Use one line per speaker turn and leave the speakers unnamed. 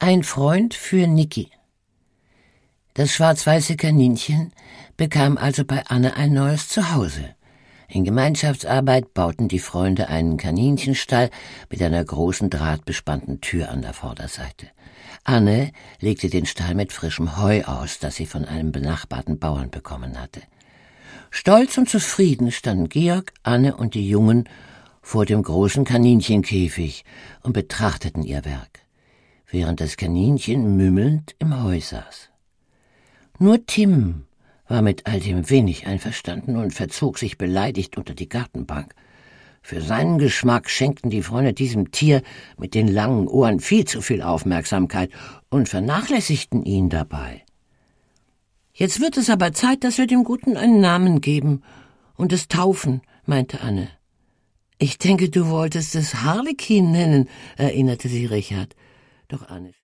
Ein Freund für Niki. Das schwarz-weiße Kaninchen bekam also bei Anne ein neues Zuhause. In Gemeinschaftsarbeit bauten die Freunde einen Kaninchenstall mit einer großen drahtbespannten Tür an der Vorderseite. Anne legte den Stall mit frischem Heu aus, das sie von einem benachbarten Bauern bekommen hatte. Stolz und zufrieden standen Georg, Anne und die Jungen vor dem großen Kaninchenkäfig und betrachteten ihr Werk, während das Kaninchen mümmelnd im Heu saß. Nur Tim war mit all dem wenig einverstanden und verzog sich beleidigt unter die Gartenbank. Für seinen Geschmack schenkten die Freunde diesem Tier mit den langen Ohren viel zu viel Aufmerksamkeit und vernachlässigten ihn dabei. »Jetzt wird es aber Zeit, dass wir dem Guten einen Namen geben und es taufen«, meinte Anne. »Ich denke, du wolltest es Harlekin nennen«, erinnerte sie Richard. Doch Anne